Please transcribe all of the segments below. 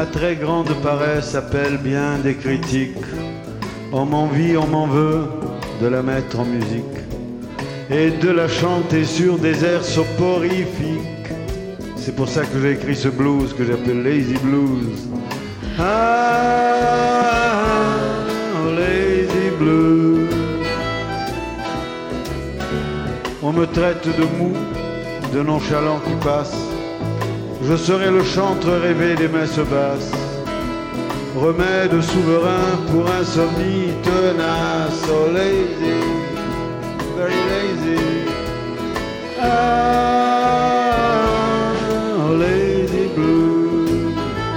très grande paresse appelle bien des critiques. On m'envie, on m'en veut de la mettre en musique et de la chanter sur des airs soporifiques. C'est pour ça que j'ai écrit ce blues que j'appelle Lazy Blues. Ah, Lazy Blues. On me traite de mou, de nonchalant qui passe. Je serai le chantre rêvé des messes basses. Remède souverain pour insomnie tenace. Oh lazy, very lazy. Ah, oh lazy blue.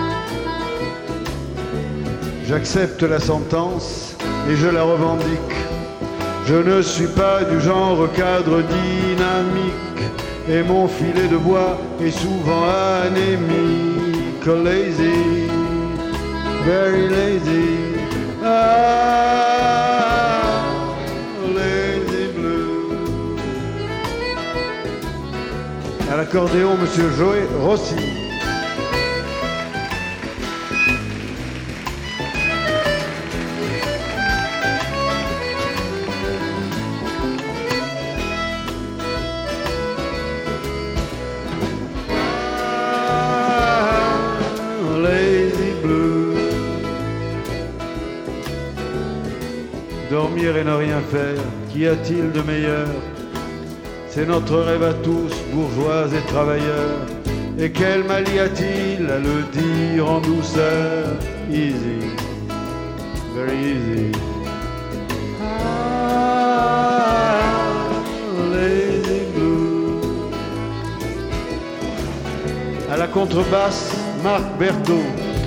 J'accepte la sentence et je la revendique. Je ne suis pas du genre cadre dynamique et mon filet de bois est souvent anémique. Oh lazy, very lazy. Ah, lazy blue. À l'accordéon, Monsieur Joey Rossi. Dormir et ne rien faire, qu'y a-t-il de meilleur? C'est notre rêve à tous, bourgeois et travailleurs. Et quel mal y a-t-il à le dire en douceur? Easy, very easy. Ah, lazy blue. À la contrebasse, Marc Berthaud.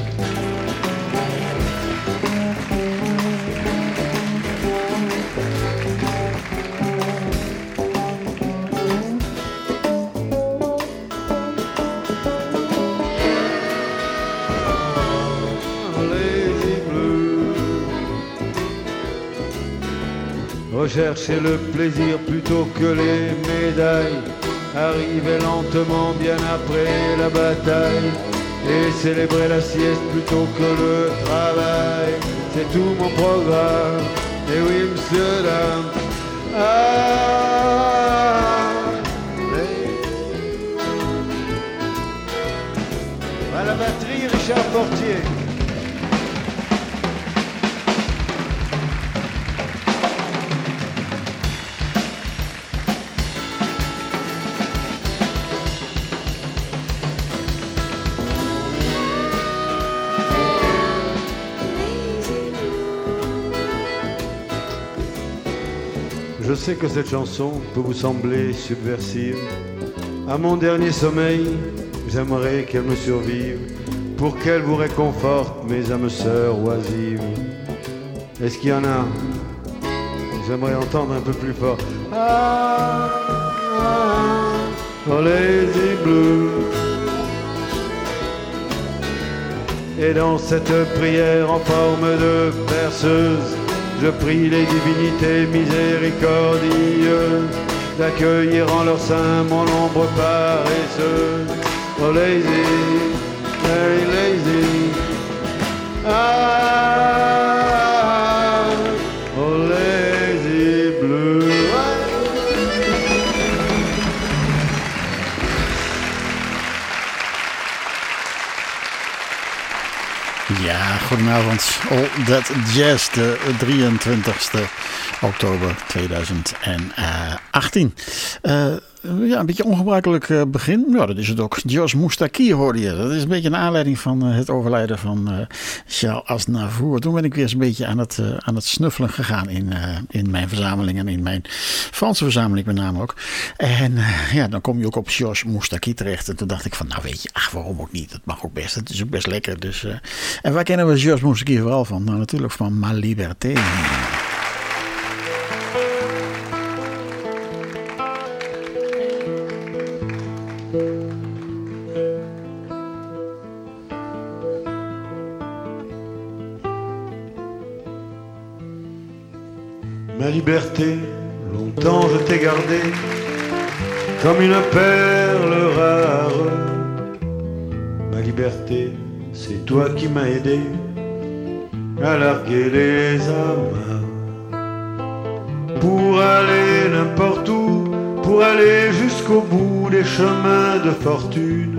Rechercher le plaisir plutôt que les médailles. Arriver lentement bien après la bataille. Et célébrer la sieste plutôt que le travail. C'est tout mon programme. Et oui, monsieur, dame. À la batterie, Richard Portier. Je sais que cette chanson peut vous sembler subversive. À mon dernier sommeil, j'aimerais qu'elle me survive, pour qu'elle vous réconforte, mes âmes sœurs oisives. Est-ce qu'il y en a? J'aimerais entendre un peu plus fort. Ah, ah, oh lazy blue. Et dans cette prière en forme de berceuse, je prie les divinités miséricordieuses d'accueillir en leur sein mon ombre paresseuse. Oh lazy, very lazy. Ah, oh lazy blue. Ja, goedenavond. All That Jazz, de 23 oktober 2018. Ja, een beetje ongebruikelijk begin. Ja, dat is het ook. Georges Moustaki hoorde je. Dat is een beetje een aanleiding van het overlijden van Charles Aznavour. Toen ben ik weer eens een beetje aan het snuffelen gegaan in mijn verzameling en in mijn Franse verzameling met name ook. En ja, dan kom je ook op Georges Moustaki terecht. En toen dacht ik van, nou weet je, waarom ook niet? Dat mag ook best. Het is ook best lekker. Dus, en waar kennen we Georges Moustaki vooral van? Nou, natuurlijk van Ma Liberté. Ma liberté, longtemps je t'ai gardée comme une perle rare. Ma liberté, c'est toi qui m'as aidé à larguer les amarres. Pour aller n'importe où, pour aller jusqu'au bout des chemins de fortune,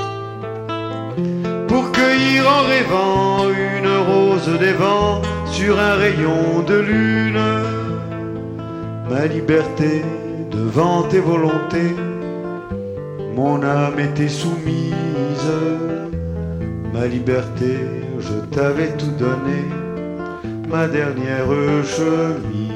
pour cueillir en rêvant une rose des vents sur un rayon de lune. Ma liberté devant tes volontés, mon âme était soumise. Ma liberté, je t'avais tout donné, ma dernière chemise.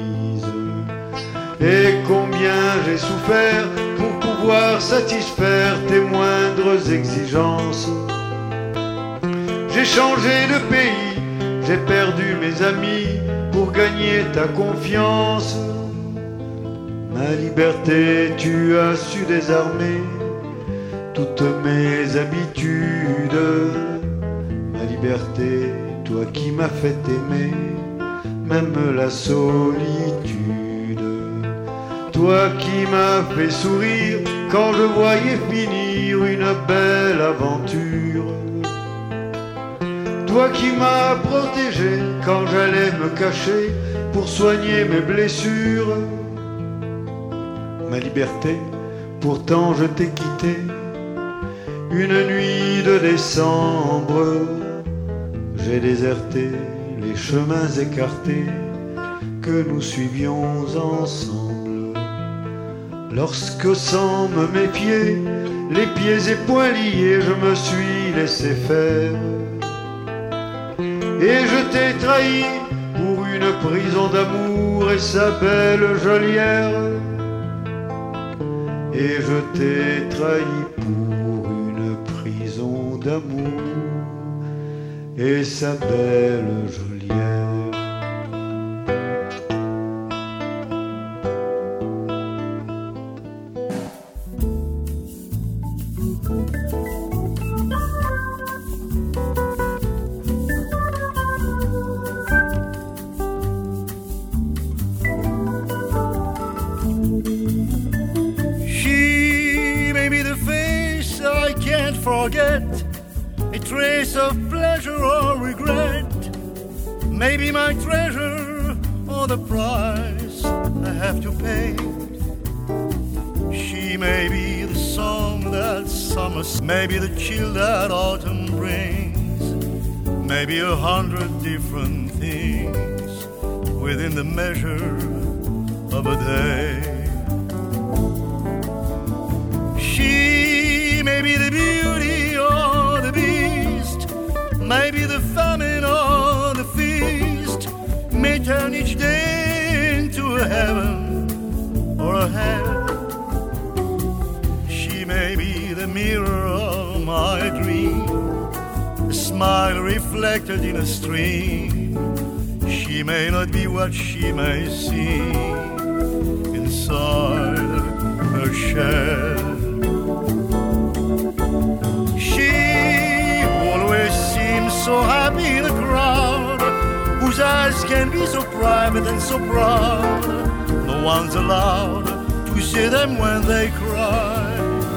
Et combien j'ai souffert pour pouvoir satisfaire tes moindres exigences. J'ai changé de pays, j'ai perdu mes amis pour gagner ta confiance. Ma liberté, tu as su désarmer toutes mes habitudes. Ma liberté, toi qui m'as fait aimer même la solitude. Toi qui m'as fait sourire quand je voyais finir une belle aventure. Toi qui m'as protégé quand j'allais me cacher pour soigner mes blessures. Ma liberté, pourtant je t'ai quitté une nuit de décembre. J'ai déserté les chemins écartés que nous suivions ensemble. Lorsque sans me méfier, les pieds et poings liés, je me suis laissé faire. Et je t'ai trahi pour une prison d'amour et sa belle geôlière. Et je t'ai trahi pour une prison d'amour et sa belle geôlière. Forget a trace of pleasure or regret. Maybe my treasure or the price I have to pay. She may be the song that summer, maybe the chill that autumn brings, maybe 100 different things within the measure of a day. She may be the beauty or the beast, maybe the famine or the feast, may turn each day into a heaven or a hell. She may be the mirror of my dream, a smile reflected in a stream. She may not be what she may seem inside her shell. So happy in a crowd whose eyes can be so private and so proud. No one's allowed to see them when they cry.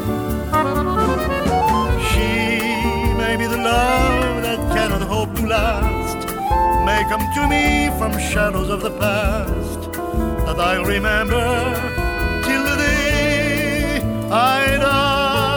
She may be the love that cannot hope to last, may come to me from shadows of the past that I'll remember till the day I die.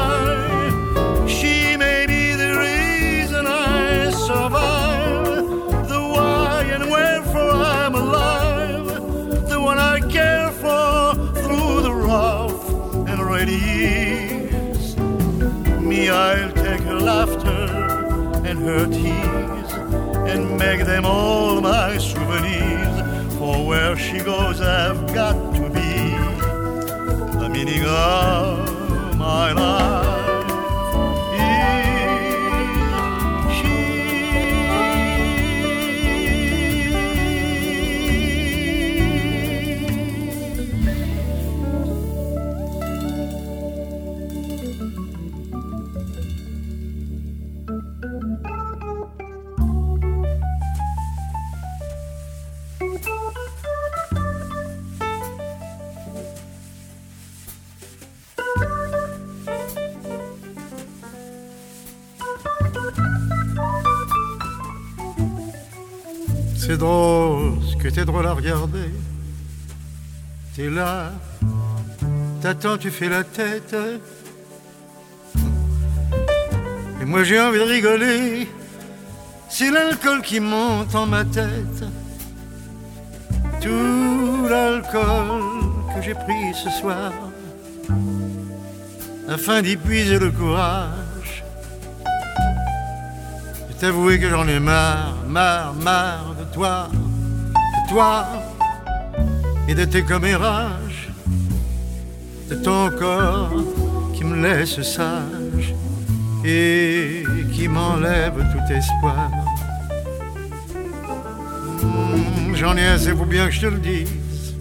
Survive, the why and wherefore I'm alive, the one I care for through the rough and ready years. Me, I'll take her laughter and her tears and make them all my souvenirs. For where she goes, I've got to be the meaning of my life. C'est drôle, ce que t'es drôle à regarder. T'es là, t'attends, tu fais la tête. Et moi j'ai envie de rigoler. C'est l'alcool qui monte en ma tête. Tout l'alcool que j'ai pris ce soir, afin d'épuiser le courage. Et t'avouer que j'en ai marre de toi, et de tes commérages, de ton corps qui me laisse sage et qui m'enlève tout espoir. J'en ai assez pour bien que je te le dise.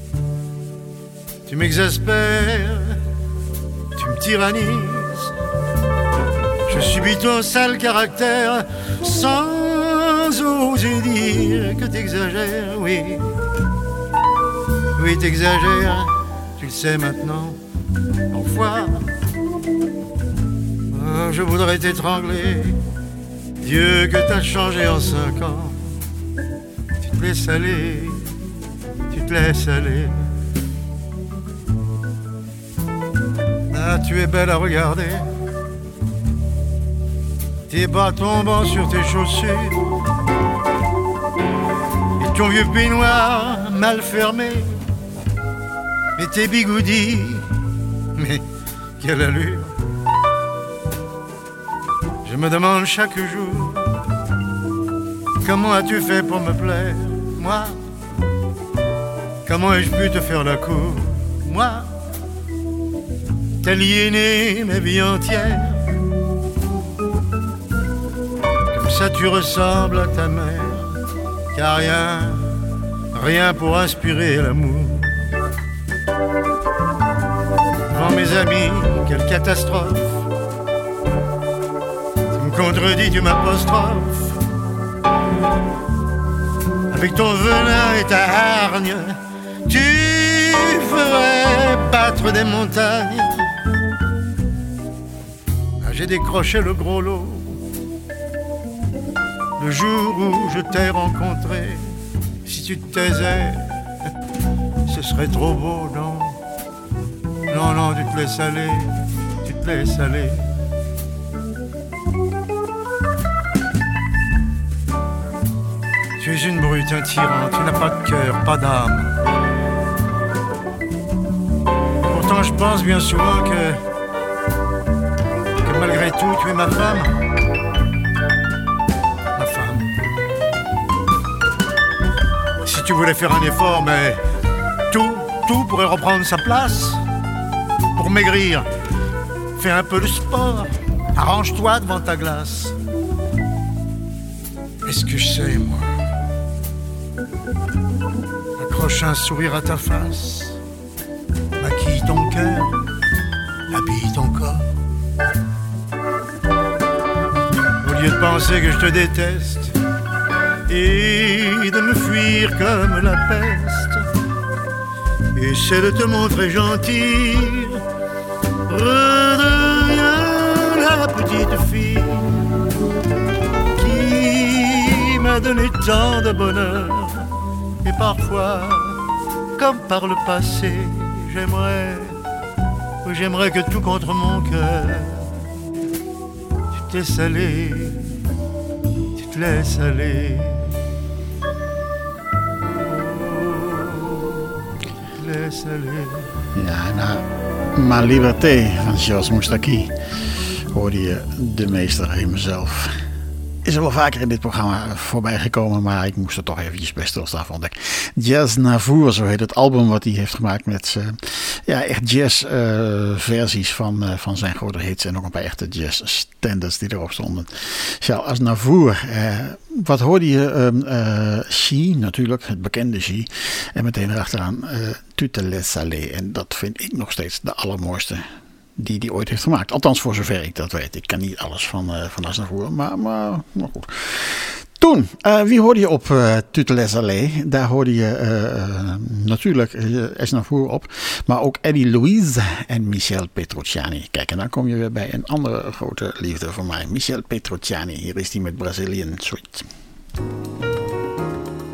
Tu m'exaspères, tu me tyrannises. Je subis ton sale caractère sans oser dire que t'exagères, oui. Oui, t'exagères, tu le sais maintenant. Parfois, je voudrais t'étrangler. Dieu que t'as changé en 5 ans. Tu te laisses aller, tu te laisses aller. Ah, tu es belle à regarder. Tes bas tombant sur tes chaussures et ton vieux peignoir mal fermé. Et tes bigoudis, mais quelle allure. Je me demande chaque jour, comment as-tu fait pour me plaire, moi? Comment ai-je pu te faire la cour, moi? T'aliéner ma vie entière. Comme ça tu ressembles à ta mère, car rien pour inspirer l'amour. Devant mes amis, quelle catastrophe. Tu me contredis, tu m'apostrophes. Avec ton venin et ta hargne, tu ferais battre des montagnes. Ah, j'ai décroché le gros lot le jour où je t'ai rencontré. Si tu te taisais, ce serait trop beau, non? Non, non, tu te laisses aller, tu te laisses aller. Tu es une brute, un tyran, tu n'as pas de cœur, pas d'âme. Pourtant je pense bien souvent que malgré tout tu es ma femme. Ma femme. Si tu voulais faire un effort, mais tout pourrait reprendre sa place. Pour maigrir, fais un peu de sport, arrange-toi devant ta glace. Est-ce que je sais, moi? Accroche un sourire à ta face, maquille ton cœur, habille ton corps. Au lieu de penser que je te déteste et de me fuir comme la peste, essaie de te montrer gentil. Redeviens la petite fille qui m'a donné tant de bonheur. Et parfois, comme par le passé, j'aimerais que tout contre mon cœur, tu te laisses aller, tu te laisses aller. Ja, nou, Ma Liberté van Georges Moustaki hoorde je de meester in mezelf. Is er wel vaker in dit programma voorbij gekomen, maar ik moest er toch eventjes bij stilstaan, vond ik. Jazz Navour, zo heet het album wat hij heeft gemaakt met echt jazz versies van zijn grote hits en ook een paar echte jazz standards die erop stonden. Charles Aznavour, wat hoorde je? She, natuurlijk, het bekende She. En meteen erachteraan Tu te laisses aller. En dat vind ik nog steeds de allermooiste die hij ooit heeft gemaakt. Althans, voor zover ik dat weet. Ik kan niet alles van Aznavour, maar goed. Toen, wie hoorde je op Tu te laisses aller? Daar hoorde je natuurlijk Aznavour op, maar ook Eddie Louise en Michel Petrucciani. Kijk, en dan kom je weer bij een andere grote liefde voor mij. Michel Petrucciani, hier is hij met Brazilian Suite.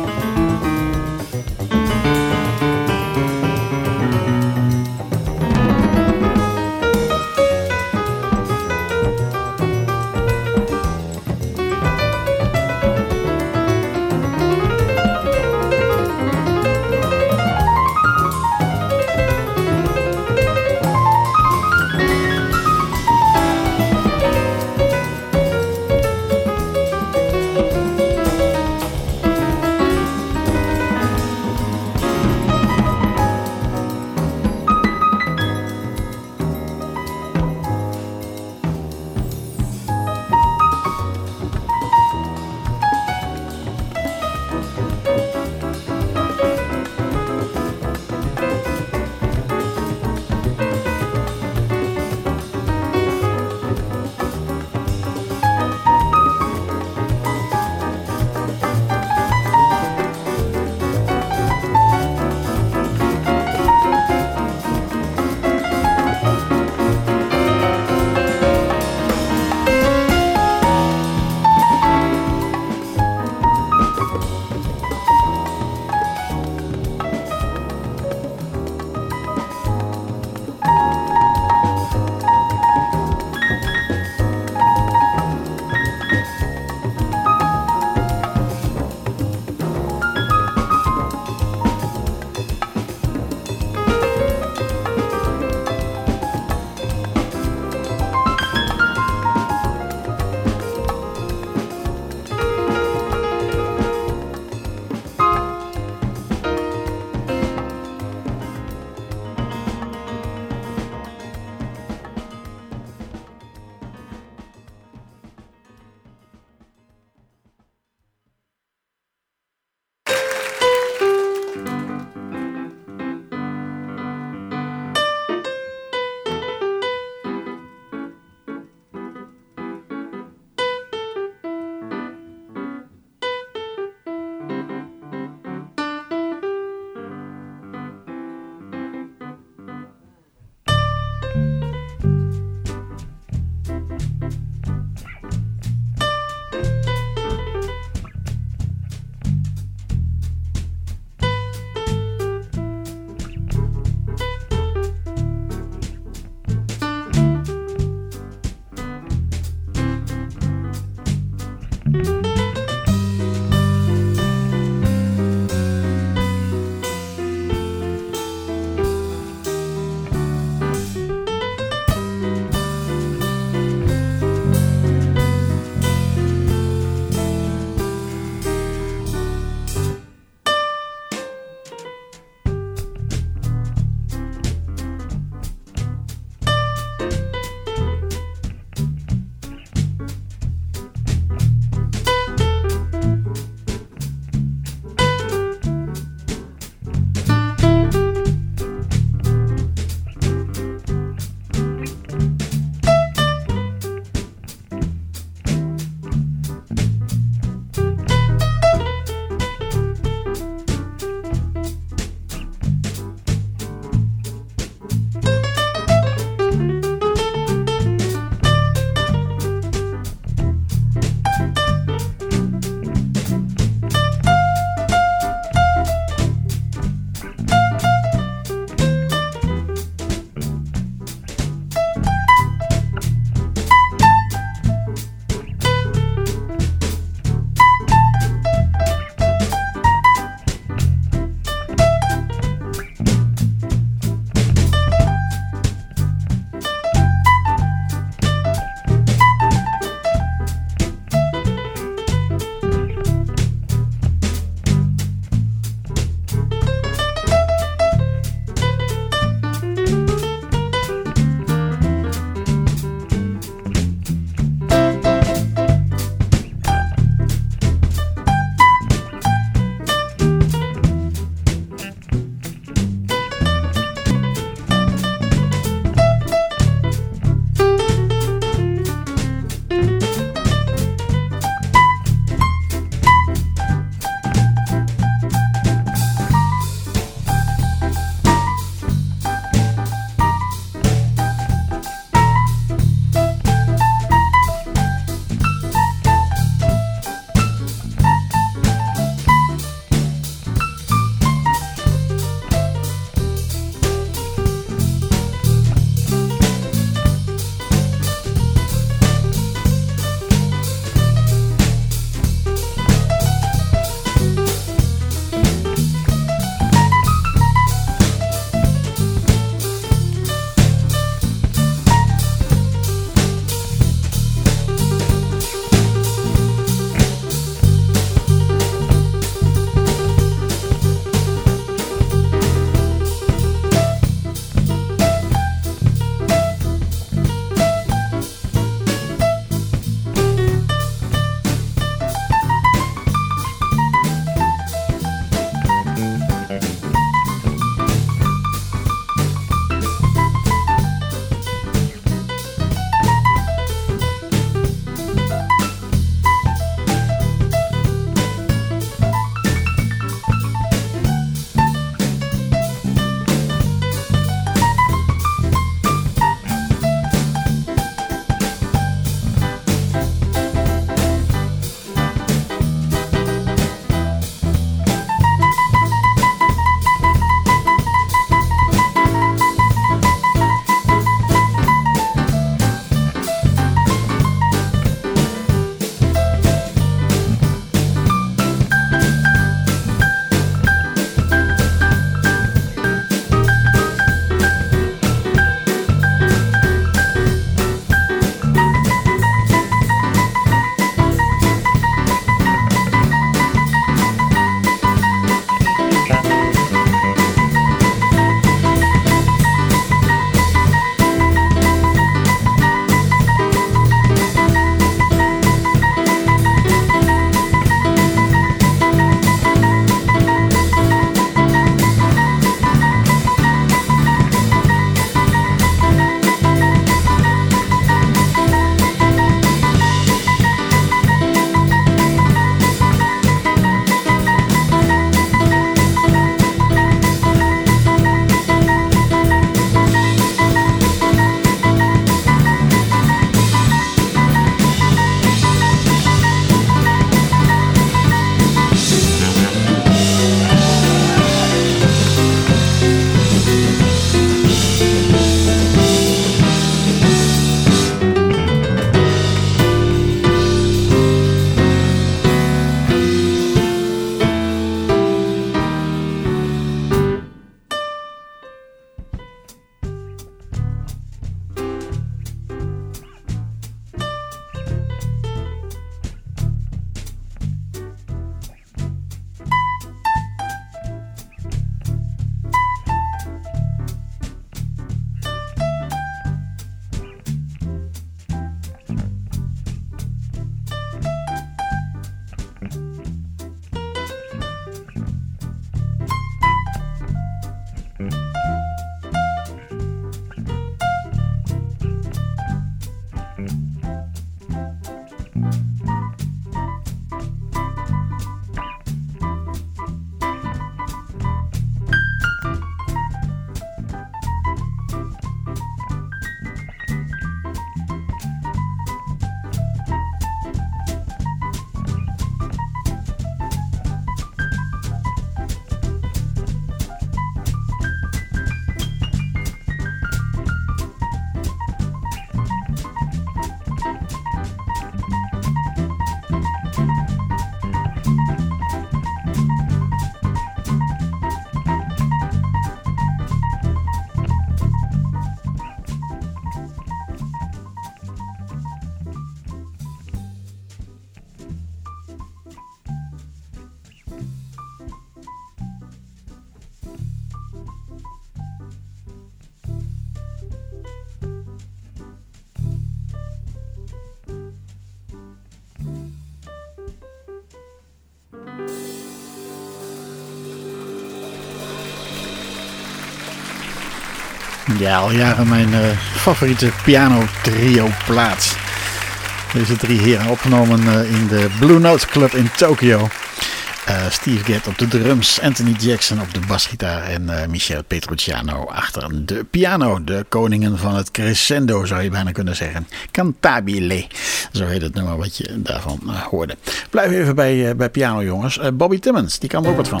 Ja, al jaren mijn favoriete piano trio plaat. Deze 3 heren opgenomen in de Blue Note Club in Tokio. Steve Gadd op de drums, Anthony Jackson op de basgitaar en Michel Petrucciano achter de piano. De koningen van het crescendo zou je bijna kunnen zeggen. Cantabile, zo heet het nummer wat je daarvan hoorde. Blijf even bij piano jongens. Bobby Timmons, die kan er ook wat van.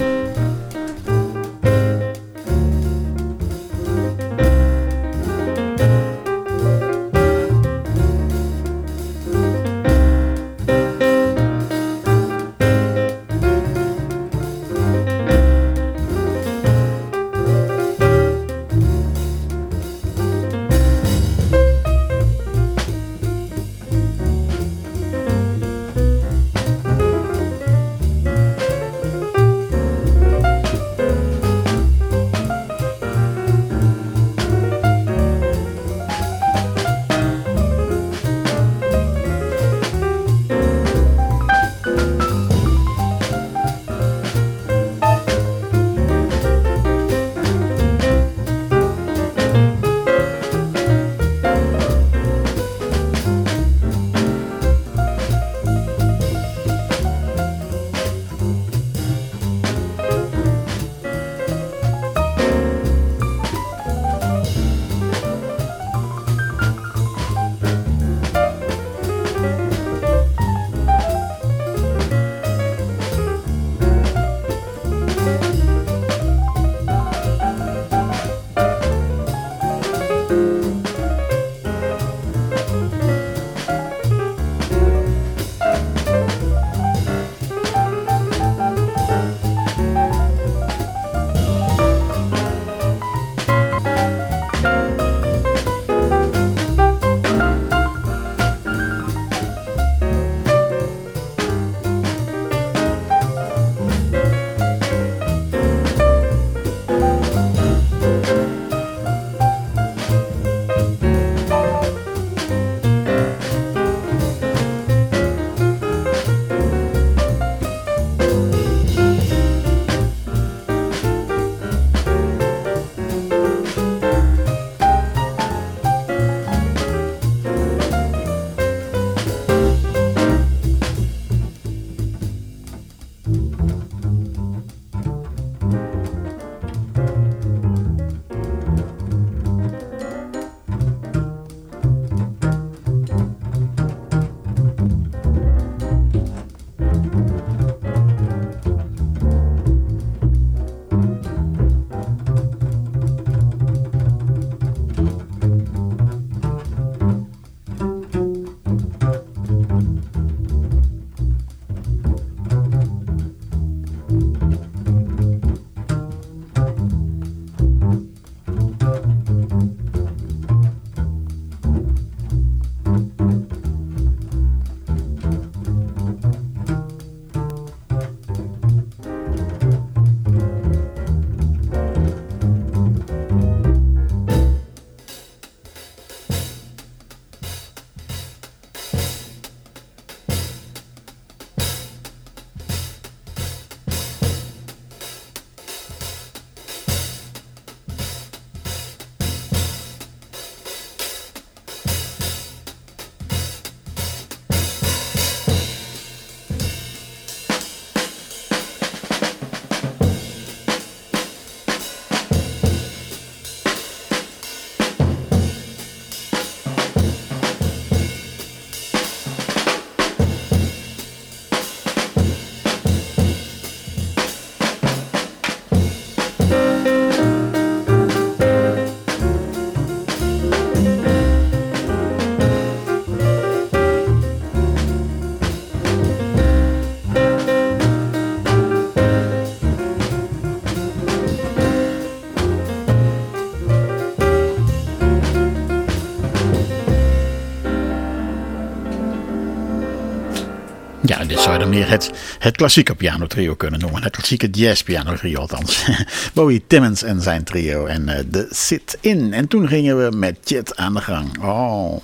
Ja, dit zou je dan meer het klassieke pianotrio kunnen noemen. Het klassieke jazzpianotrio althans. Bowie Timmons en zijn trio en de Sit-In. En toen gingen we met Chet aan de gang. Oh...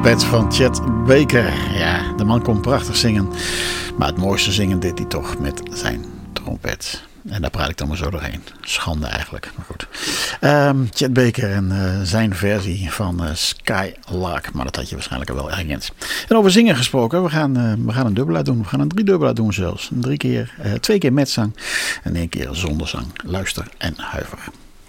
trompet van Chet Baker. Ja, de man kon prachtig zingen. Maar het mooiste zingen deed hij toch met zijn trompet. En daar praat ik dan maar zo doorheen. Schande eigenlijk, maar goed. Chet Baker en zijn versie van Skylark. Maar dat had je waarschijnlijk al wel herkend. En over zingen gesproken, we gaan een dubbelaar doen. We gaan een 3-dubbelaar doen zelfs. 2 keer met zang en 1 keer zonder zang. Luister en huiver.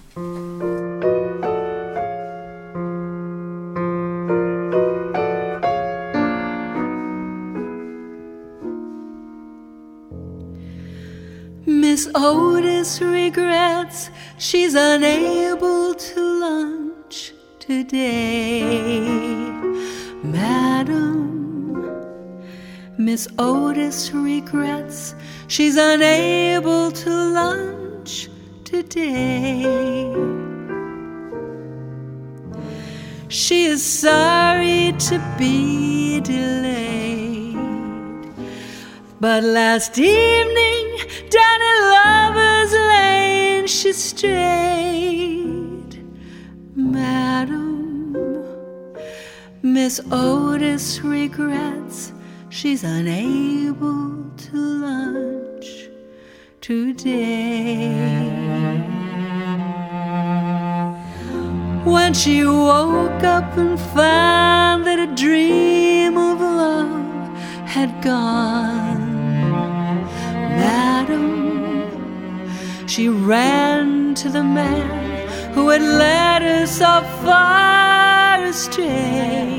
Miss Otis regrets she's unable to lunch today. Madam, Miss Otis regrets she's unable to lunch today. She is sorry to be delayed, but last evening down in Lover's Lane she strayed. Madam, Miss Otis regrets she's unable to lunch today. When she woke up and found that a dream of love had gone, madam, she ran to the man who had led her so far astray.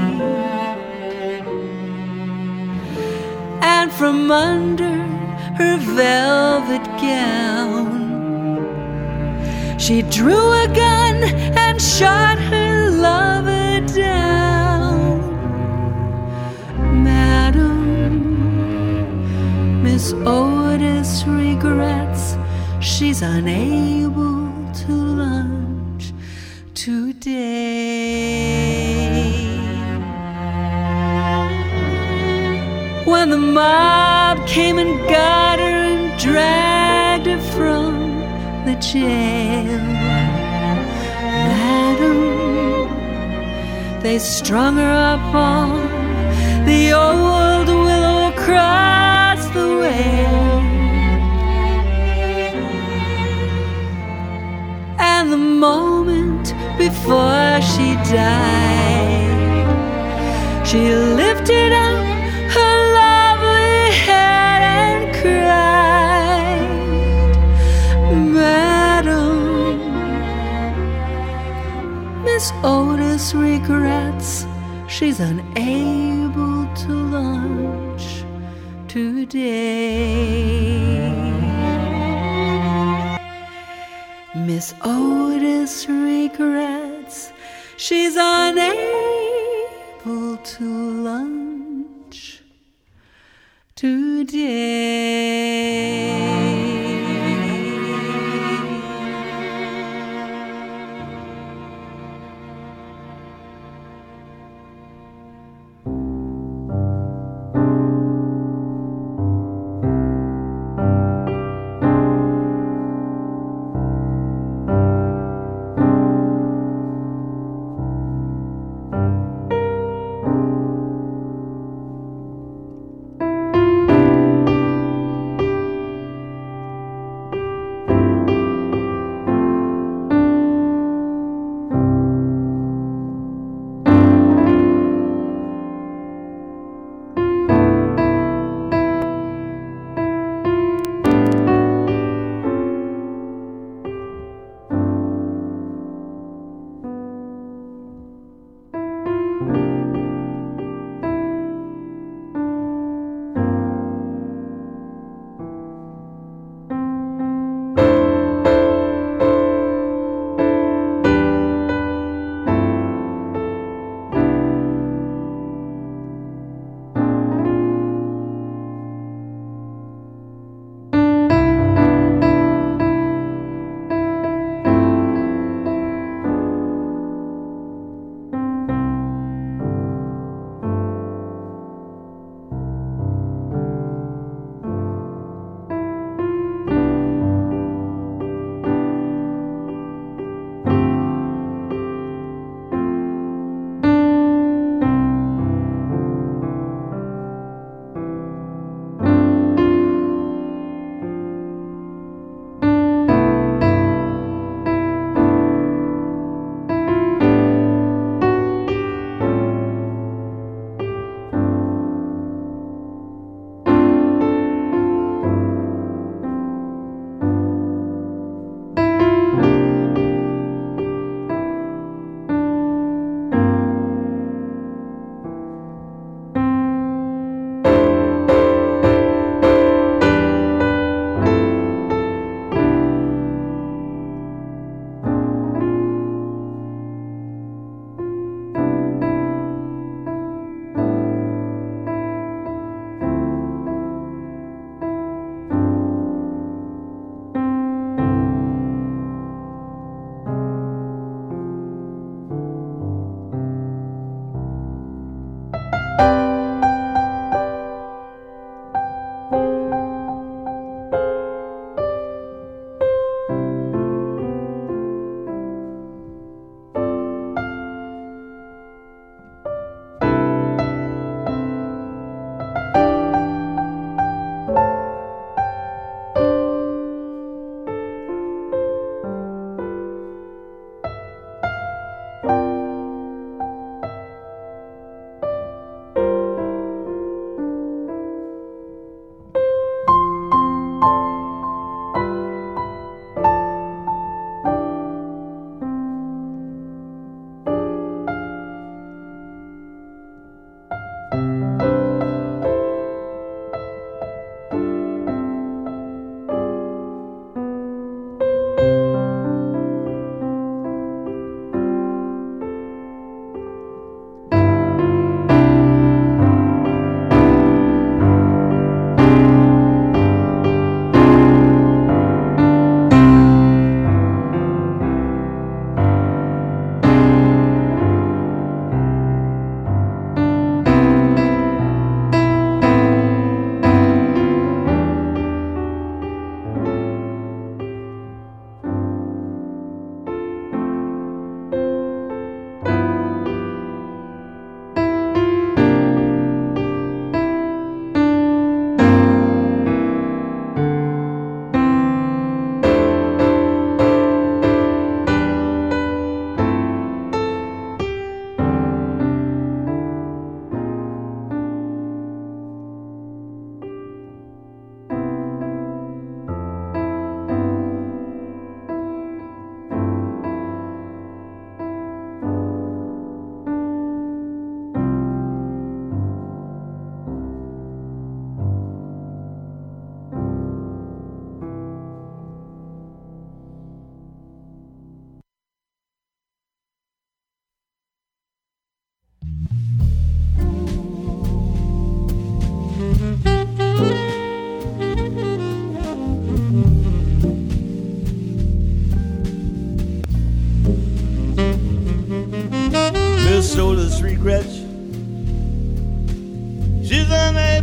And from under her velvet gown she drew a gun and shot her lover down. Madam, Miss Otis regrets she's unable to lunch today. When the mob came and got her and dragged her from the jail, madam, they strung her up on the old willow across the way. And the moment before she died, she lifted up her lovely head and cried, Madam, Miss Otis regrets she's unable to lunch today. Miss Otis regrets she's unable to lunch today.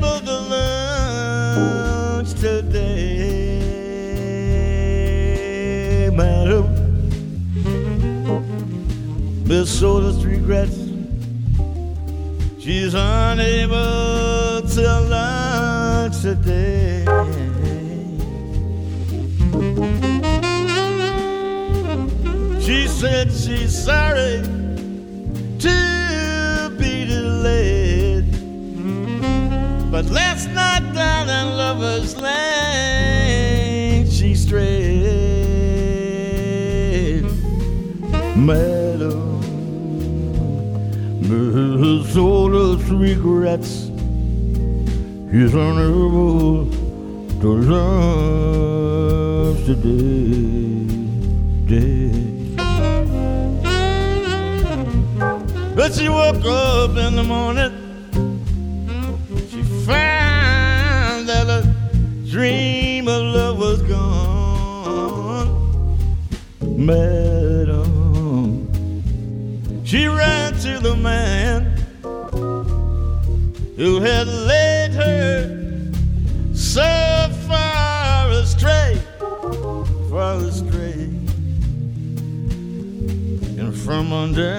unable to lunch today, madam. Miss Soda's regrets. She's unable to lunch today. She said she's sorry to be delayed, but last night down in Lover's Lane she strayed. Madam, Miss Soda's regrets. She's unable to lunch today. But she woke up in the morning, she found that her dream of love was gone. Madam, she ran to the man who had led her so far astray, and from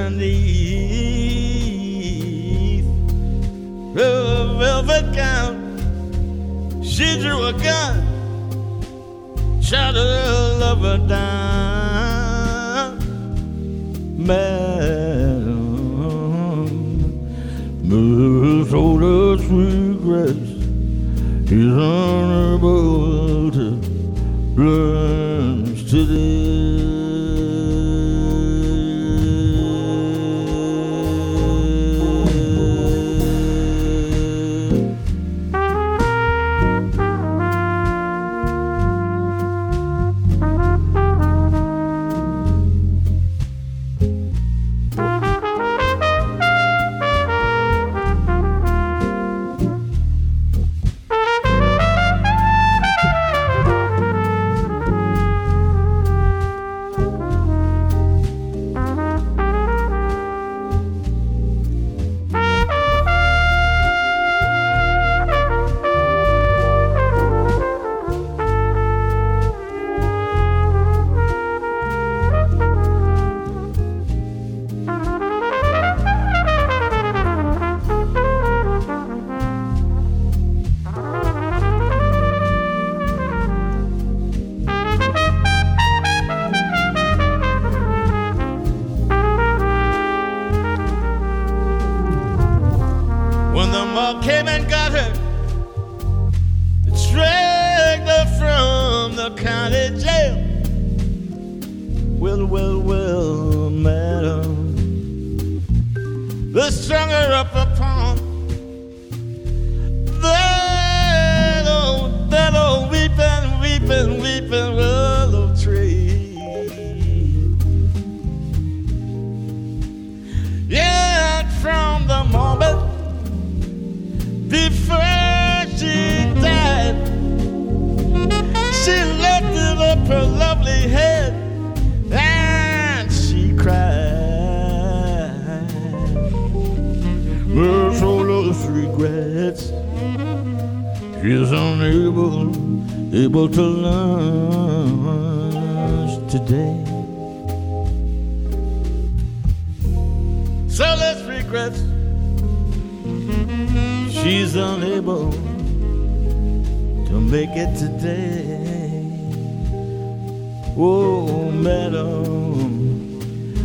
underneath her velvet gown she drew a gun, shot her lover down. Madam, Miss Soda's regrets. He's unable to lunch today. Came and got her, dragged her from the county jail. Well, madam, they strung her up upon that old weeping willow tree. Yeah, and from the moment before she died, she lifted up her lovely head and she cried. Miss Soda's regrets. She's unable to lunch today. Soda's regrets. She's unable to make it today. Oh, madam,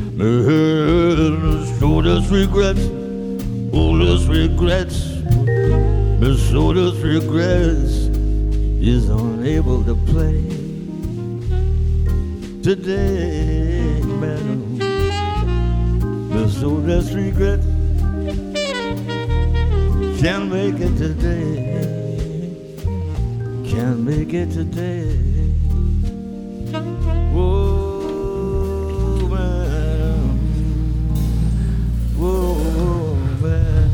Miss Soda's regrets. Soda's regrets. Miss Soda's regrets. Is unable to play today, madam. Miss Soda's regrets. Can't make it today. Can't make it today. Whoa, madam. Whoa, madam.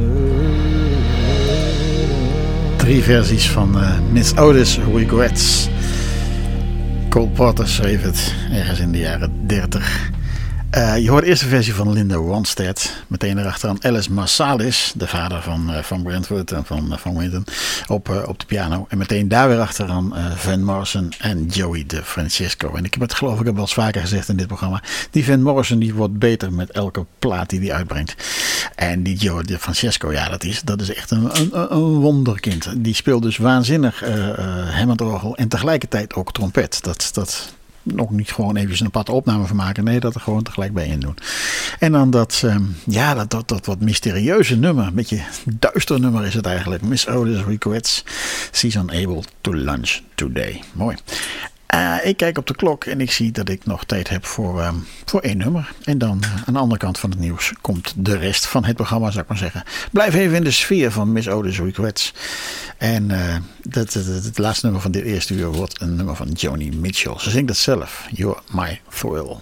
3 versies van Miss Soda's Regrets. Cole Porter schreef het ergens in de jaren 30. Je hoort de eerste versie van Linda Ronstadt. Meteen erachteraan Alice Marsalis, de vader van Brentford en van Winton, op de piano. En meteen daar weer achteraan Van Morrison en Joey DeFrancesco. En ik heb het geloof ik wel eens vaker gezegd in dit programma. Die Van Morrison die wordt beter met elke plaat die hij uitbrengt. En die Joey DeFrancesco, ja, dat is echt een wonderkind. Die speelt dus waanzinnig Hammondorgel en tegelijkertijd ook trompet. Dat ook niet gewoon even een aparte opname van maken. Nee, dat er gewoon tegelijk bij in doen. En dan dat wat mysterieuze nummer. Een beetje duister nummer is het eigenlijk. Miss Otis regrets she's unable to lunch today. Mooi. Ik kijk op de klok en ik zie dat ik nog tijd heb voor 1 nummer. En dan aan de andere kant van het nieuws komt de rest van het programma, zou ik maar zeggen. Blijf even in de sfeer van Miss Otis Regrets. En het laatste nummer van dit eerste uur wordt een nummer van Joni Mitchell. Ze zingt het zelf. You're My Thrill.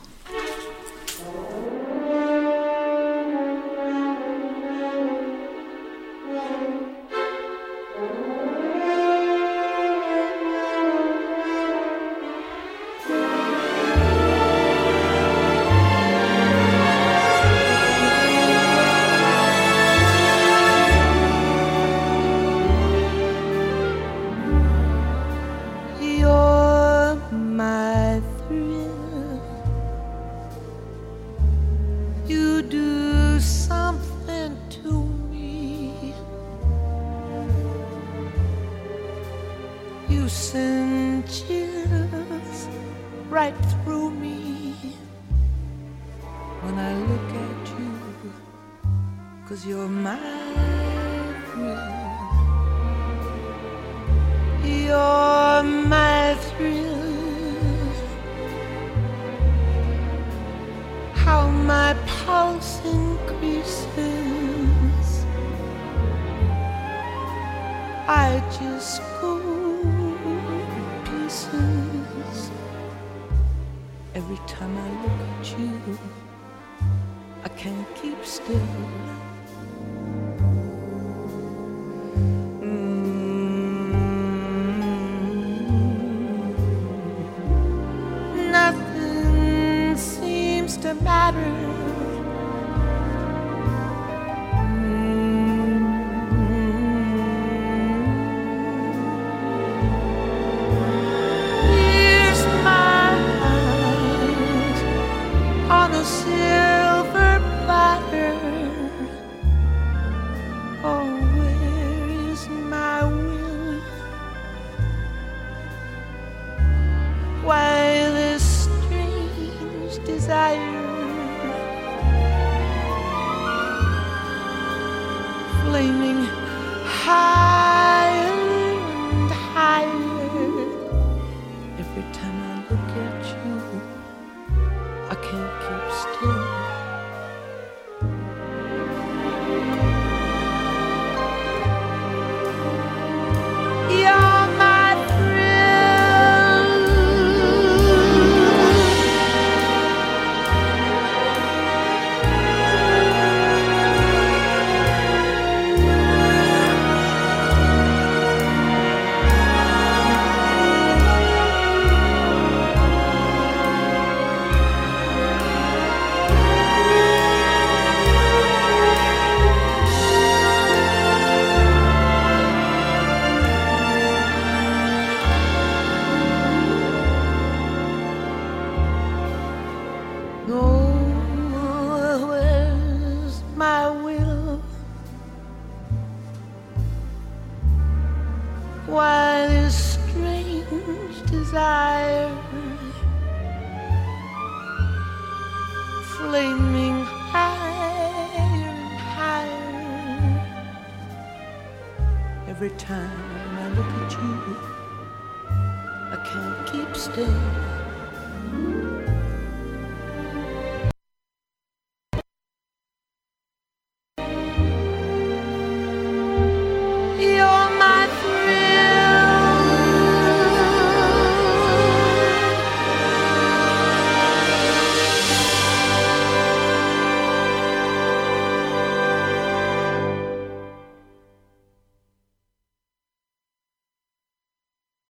Why this strange desire flaming higher and higher? Every time I look at you, I can't keep still.